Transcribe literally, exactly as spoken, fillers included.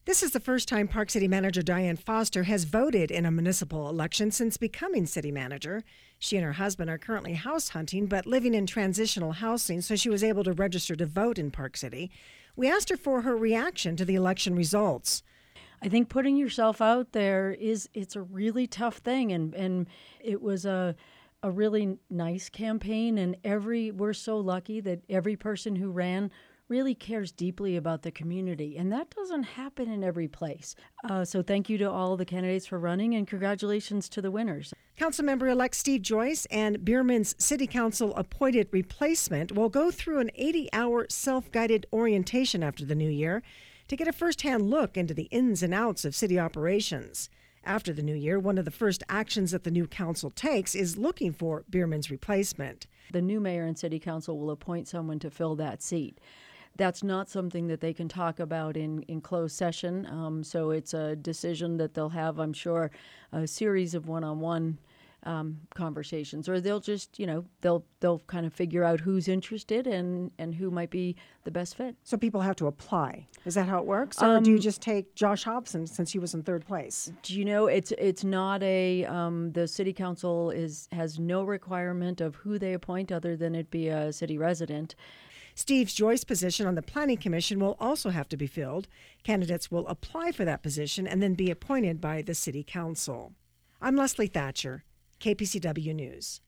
This is the first time Park City Manager Diane Foster has voted in a municipal election since becoming city manager. She and her husband are currently house hunting but living in transitional housing, so she was able to register to vote in Park City. We asked her for her reaction to the election results. I think putting yourself out there is it's a really tough thing, and, and it was a a really nice campaign, and every we're so lucky that every person who ran really cares deeply about the community, and that doesn't happen in every place. Uh, so thank you to all the candidates for running, and congratulations to the winners. Councilmember-elect Steve Joyce and Bierman's City Council appointed replacement will go through an eighty-hour self-guided orientation after the new year to get a first-hand look into the ins and outs of city operations. After the new year, one of the first actions that the new council takes is looking for Bierman's replacement. The new mayor and city council will appoint someone to fill that seat. That's not something that they can talk about in, in closed session, um, so it's a decision that they'll have, I'm sure, a series of one-on-one um, conversations, or they'll just, you know, they'll they'll kind of figure out who's interested and, and who might be the best fit. So people have to apply. Is that how it works? Or Um, do you just take Josh Hobson since he was in third place? Do you know, it's it's not a, um, the city council is has no requirement of who they appoint other than it be a city resident. Steve Joyce's position on the Planning Commission will also have to be filled. Candidates will apply for that position and then be appointed by the City Council. I'm Leslie Thatcher, K P C W News.